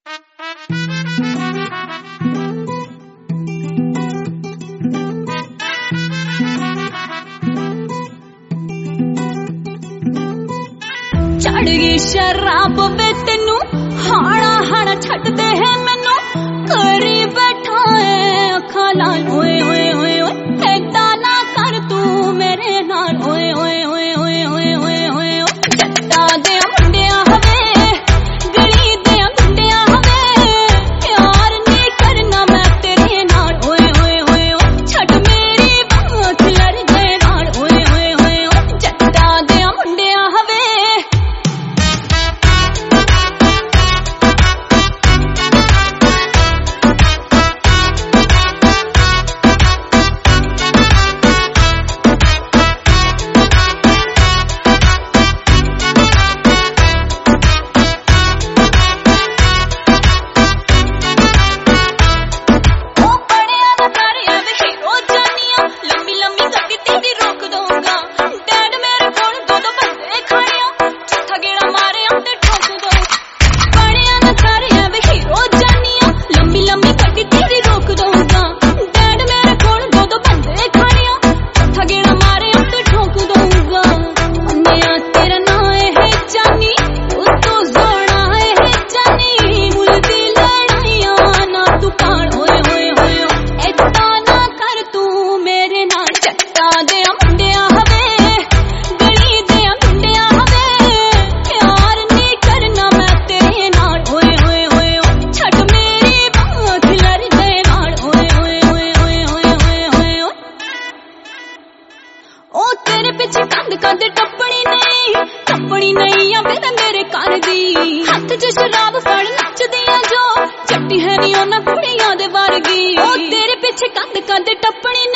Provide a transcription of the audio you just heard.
चढ़ गई शराब वे तेनू हाड़ा हाड़ा छट दे है मैनू करी बैठा है अखा लाल ओए ओए ओए ओए ऐदा ना कर तू मेरे नाल ओए ओए ओए ओए ओए ओए ओए जट्टा दे मुंडिया हवे गली दे मुंडिया हवे प्यार नहीं करना मैं तेरे नाल ओए ओए ओए ओए छट मेरी बात लड़ जाए नाल ओए ओए ओए ओए जट्टा दे मुंडिया हवे टप्पनी नहीं या फिर मेरे घर दी हथ च शराब फड़ नचदियां जो जट्टी है नी ओना कुड़ियां दे वर्गी ओ तेरे पिछे कंध कंध टप्पनी